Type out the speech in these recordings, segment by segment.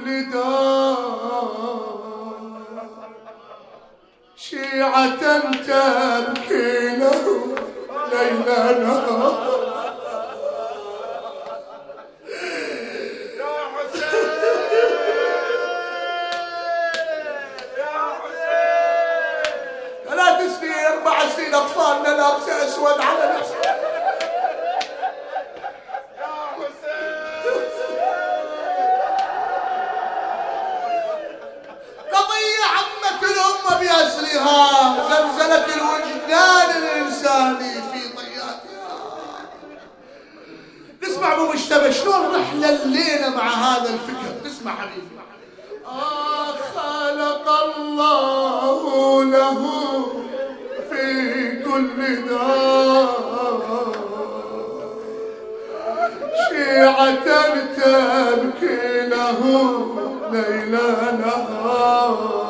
كل دار شيعة تبكي له ليل نهار. يا حسين يا حسين 3 سنين 4 سنين أطفالنا لابسة أسود على نفسه. بأسرها زلزلة الوجدان الإنساني في طياتها. نسمع أبو مجتبى شلون رحلة الليلة مع هذا الفكر. نسمع حبيبي. خلق الله له في كل دار شيعة تبكي له ليل نهار.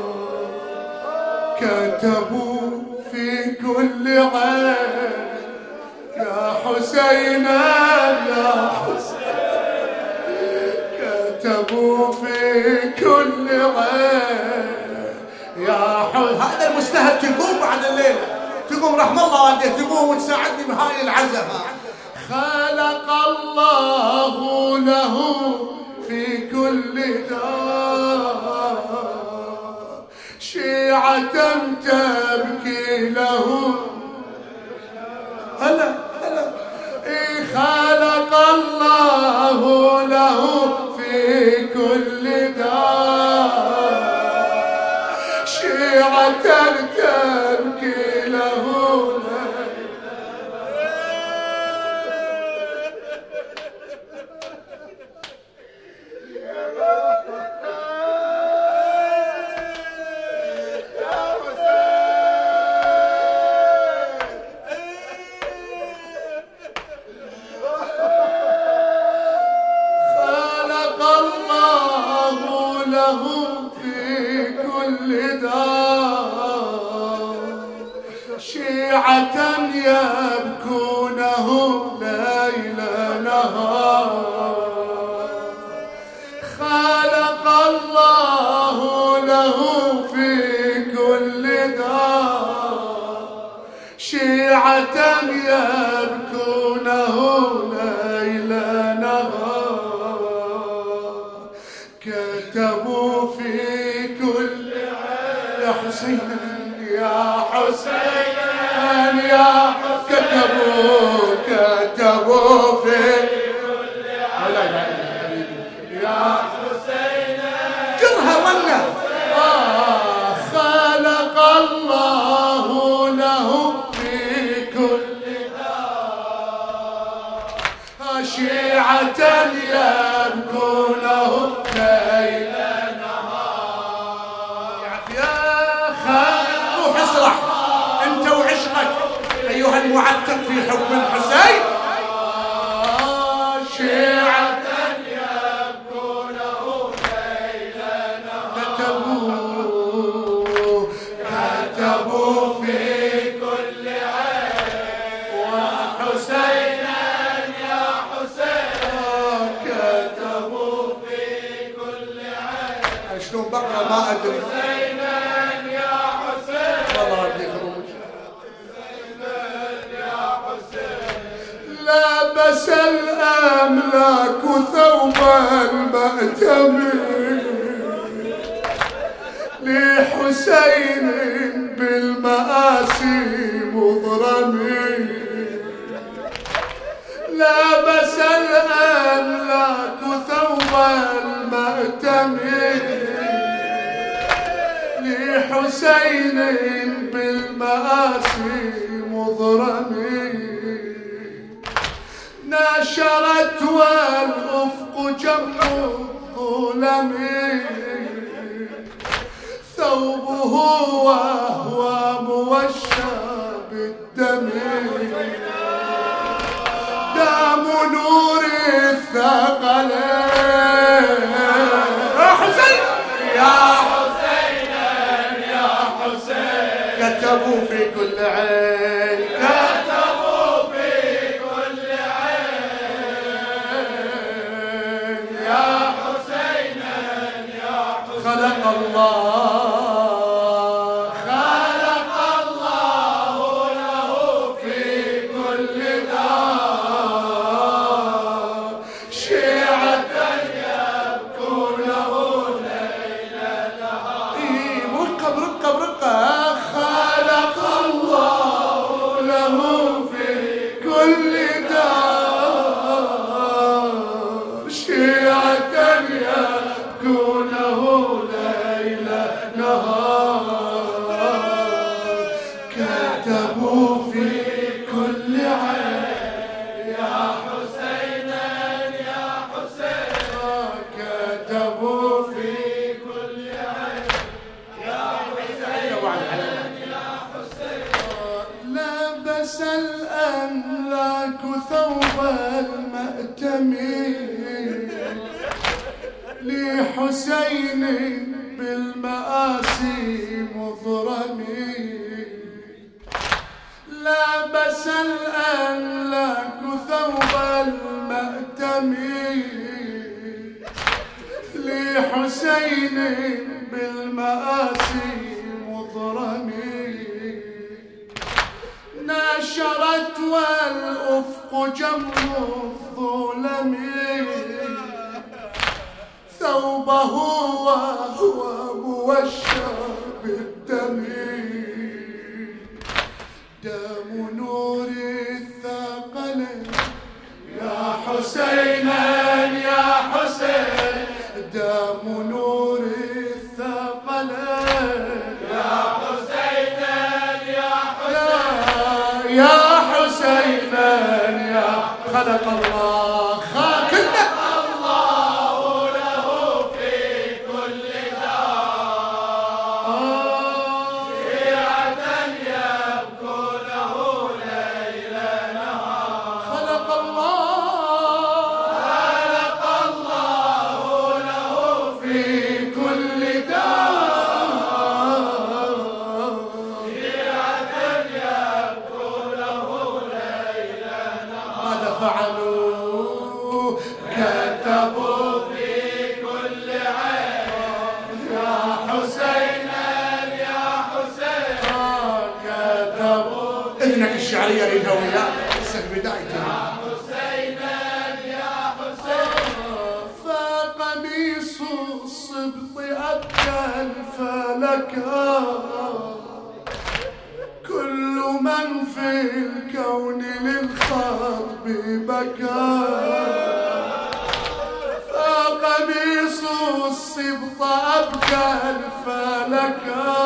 كتبوا في كل عين يا حسين يا حسين. كتبوا في كل عين يا حسين. هذا المستهل تقوم بعد الليلة، تقوم رحم الله والديك، تقوم وتساعدني بهاي العزة. خلق الله له في كل دار شيعة تبكي له. هلا هلا. خلق الله له في كل دار شيعة تبكي له. شيعة يبكونه ليل نهار. خلق الله له في كل دار شيعة يبكونه ليل نهار. كتبوا في كل يا حسين يا حسين يا كتبوا في كل يا حسين جرها ظنه. خلق الله له في كل دار شيعة يبكونه ليل نهار. يا خالد روح اسرح انت وعشقك ايها المعتق في حب الحسين. شيعة يبكونه ليل نهار. كتبوا في كل عين وحسينا يا حسين. كتبوا في كل عين شلون بقرا ما ادري. لبس الأملاك ثوب المأتم لحسين بالمآسي مضرم. لبس الأملاك ثوب المأتم لحسين بالمآسي مضرم. نشرت والأفق جمع الظلم ثوبه وهو موشى بالدم. دام نور الثقلين يا حسين يا حسين يا حسين. كتبوا في كل عين ثوب المأتم لحسين بالمآسي مضرم لابس الأملاك ثوب المأتم لحسين بالمآسي مضرم ناشرت والأفق جمر الظلم ثوبه وهو موشى بالدم دم نور الثقلين يا حسين يا حسين دم نور الثقلين يا حسين يا حسين يا حسين يا خلق الله خلق الله له في كل دار شيعة يبكونه ليل نهار خلق الله له في كل دار شيعة يبكونه ليل نهار ماذا فعلوا كتبوا في كل عين يا حسين يا حسين كتبوا اذنك الشعريه اريدها وياك لسه بدايتها يا حسين يا حسين فقميص الصبط ابكى الفلكا كل من في الكون للخطب بكى فقميص الصبط أبكى الفلكا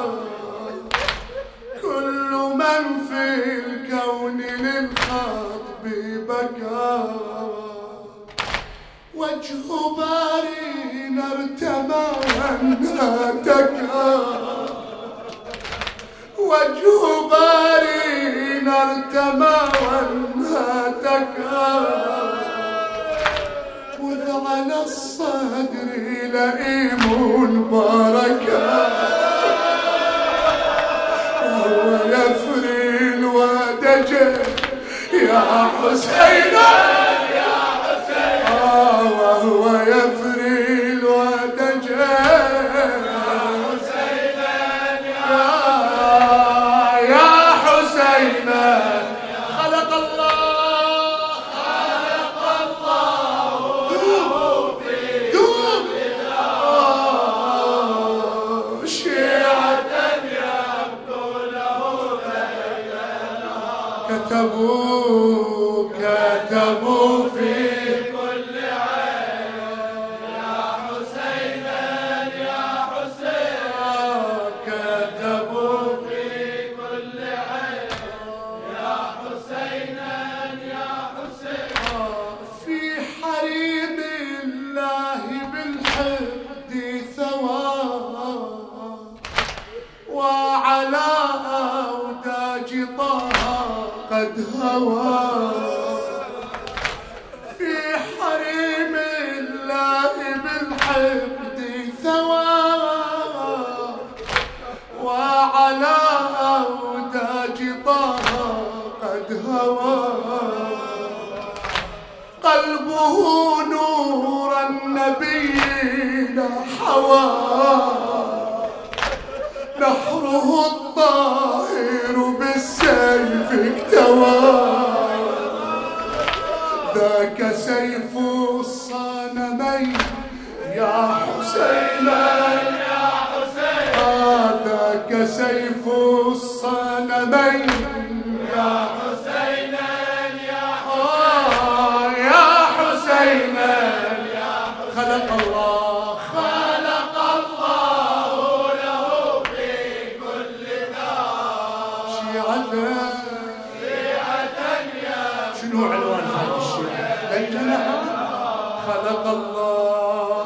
كل من في الكون للخطب بكى وجه بارين ارتمى وانهتكى وجه بارين ارتمى وانهتكى وذ على الصدر لئيم بركة وهو يفري الودجن يا حسين يا حسين وهو يفري الودجن خلق الله في كل دار شيعة يبكونه ليل نهار كتبوا في كل عين يا حسين يا حسين كتبوا في كل عين يا حسين يا حسين في حريم الله بالحد ثواب وعلى أوداج طه قد هوى في حريم الله بالحد ثواب وعلى أوداج طه قد هوى قلبه نور النبيين حوى نحره الطاهر بالسيف اكتوى ذاك سيف الصنمين يا حسين يا حسين ذاك سيف الصنمين يا حسين يا حسين خلق الله له في كل دار شيعة شنو عنوان هذه الشيعة ليل نهار خلق الله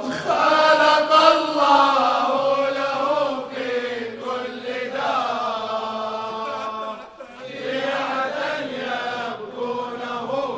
له في كل دار شيعة يبكونه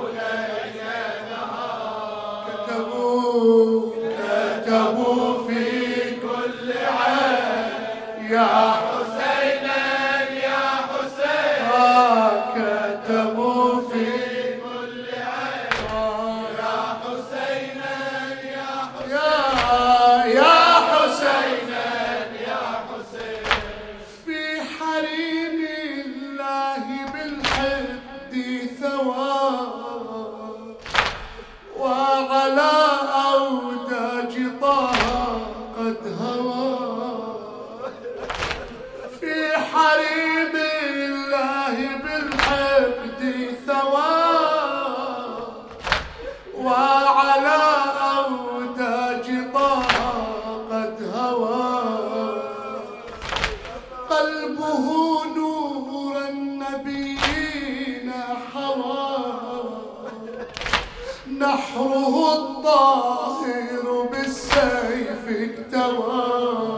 نحره الطاهر بالسيف اكتوى،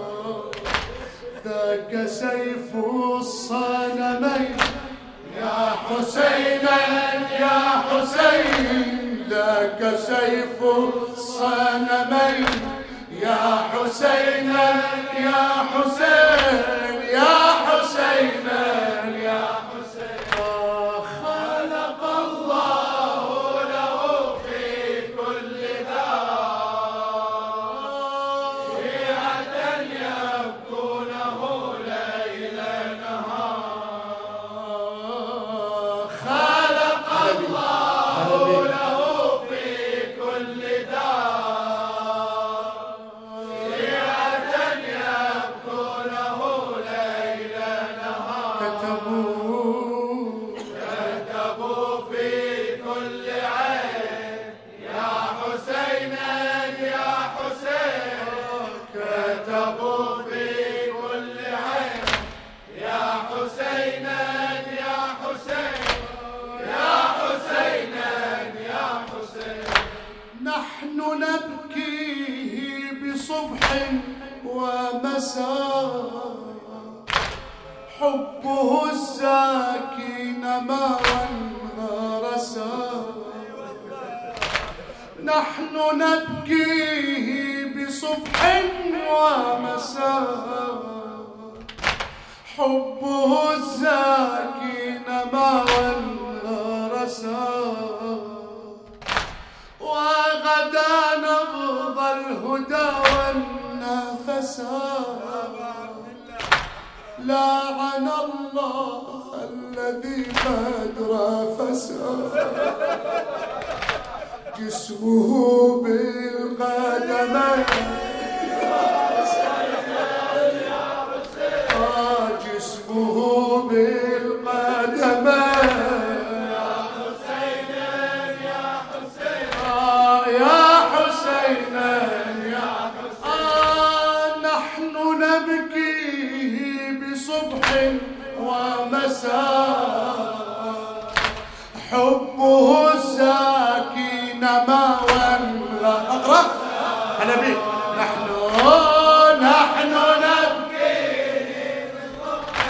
ذاك سيف الصنمين يا حسين يا حسين، ذاك سيف الصنمين يا حسين يا حسين يا حسين يا حسين. خلق الله له في كل دار شيعة يبكونه ليل نهار. خلق الله له في كل دار شيعة يبكونه ليل نهار. كتبوا في كل عين يا حسين يا حسين، كتبوا في كل عين يا حسين يا حسين يا حسين يا حسين. نحن نبكيه بصبح ومساء، حبه الزاكي نما وانغرسا. نحن نبكيه بصبح ومساء، حبه الزاكي نما وانغرسا. وغدا نبض الهدى والنفسا، لعن الله الذي قد رافسا. جسمه بالقدمين جسمه بالقدمين يا حسين يا حسين. نحن نبكيه بصبح ومساء، حبه الزاكي نما وانغرسا. اقرأ انا بيك. نحن نبكيه بصبح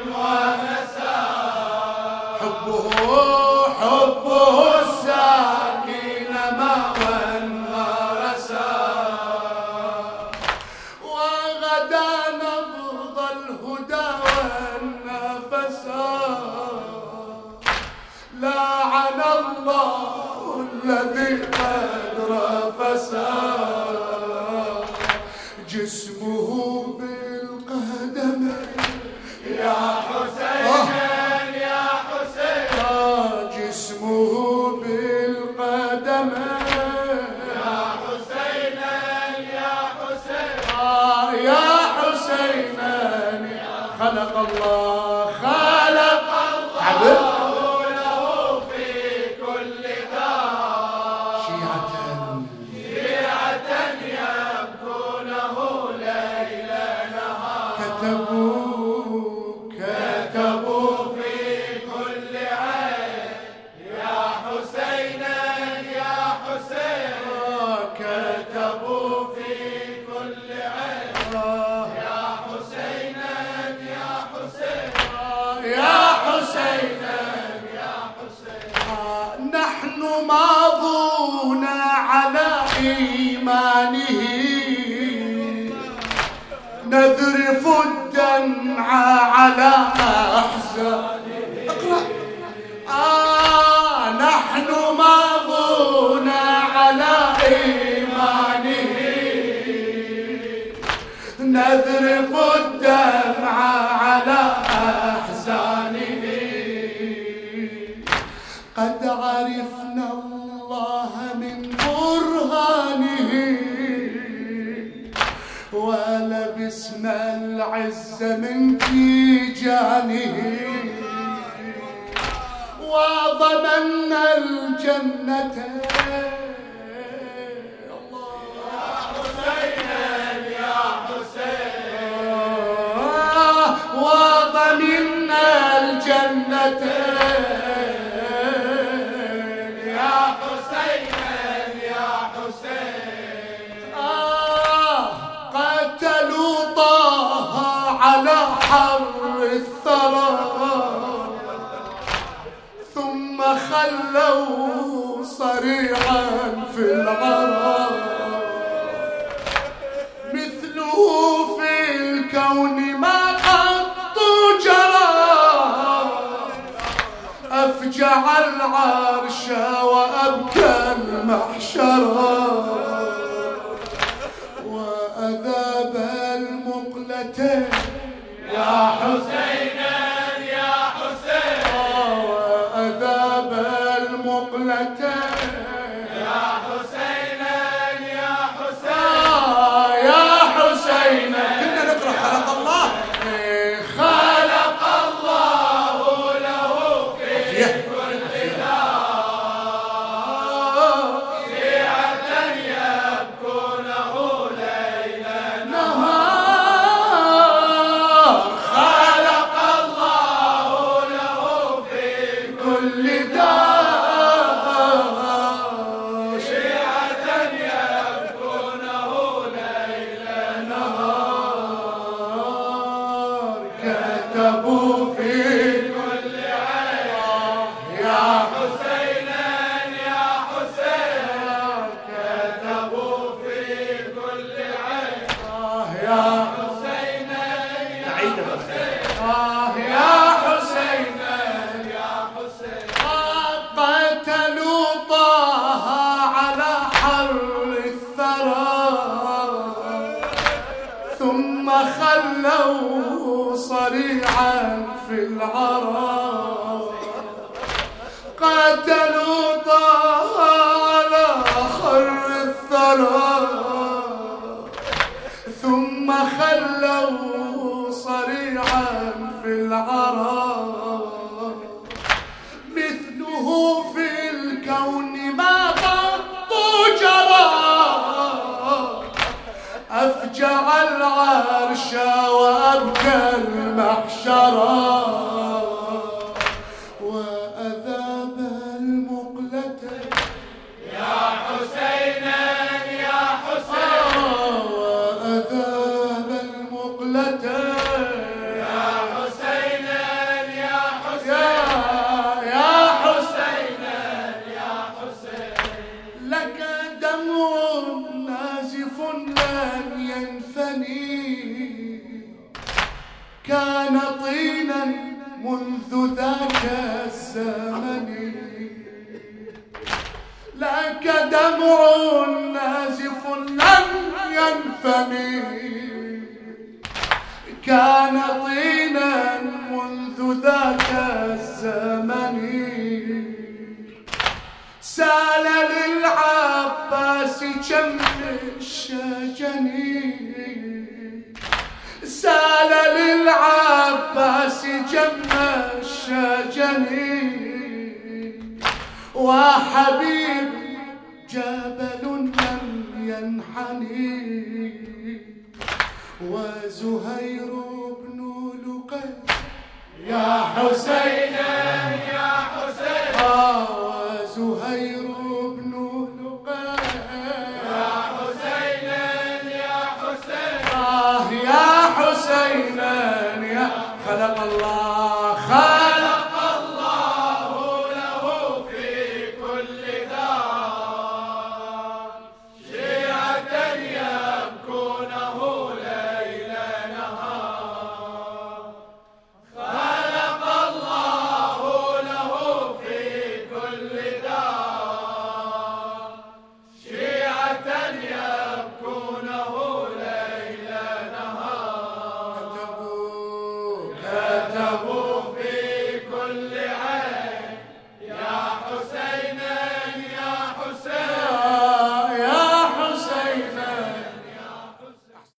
ومساء، حبه الزاكي نما وانغرسا. وغدا نبض الهدى والنفسا، لعن الله الذي قد رفسا. جسمه بالقدمين يا حسين يا حسين، جسمه بالقدمين يا حسين يا حسين يا حسين. خلق الله له في كل دار شيعة يبكونه ليل نهار. كتبوا في كل عين يا حسين يا حسين، كتبوا في كل عين يا حسين يا حسين يا حسين يا حسين. نحن ماضون على إيمانه، نذرف الدمع على أحزانه. اقرأ. نحن ماضون على إيمانه، نذرف الدمع على أحزانه. قد عرفنا الله من برهانه، ولبسنا العز من تيجانه. وضمنا الجنة يا حسين يا حسين، وضمنا الجنة يا حسينا يا حسين. قتلوا طه على حر الثرى ثم خلوا صريعا في العرى مثله في الكون ما قط جرى أفجع العرش وأبكى المحشرى وأذاب المقلتين يا حسينا يا حسين. وأذاب المقلتين يا حسينا يا حسين. يا حسين كنا نقرأ خلق الله خلق الله له في كل شيعة يبكونه ليلا نهار خلق الله له في كل دار شيعة يبكونه ليلا نهار كتبوا في كل عين. يا حسينا يا حسين. كتبوا في كل عين. يا حسينا يا حسين. يا حسين يا حسين. قتلوا طه على حر الثرى ثم خلوا صريعا في العرى قتلوا طه على حر الثرى ثم خلوا صريعا في العرى مثله في الكون ما قط جرى أفجع العرش وأبكى المحشرى وأذاب المقلتين يا حسينا يا حسين. وأذاب المقلتين يا حسينا يا حسين. يا حسين يا حسين. لك دمع نازف لن ينثني كان طينا منذ ذاك الزمن لك دمع نازف لن ينثني كان طينا منذ ذاك الزمن سال للعباس كم الشجن سال للعباس جم الشجن وحبيب جبل لم ينحني وزهير بن لقي يا حسين يا حسين. وزهير بن لقي يا حسين يا حسين. يا حسين يا خلق الله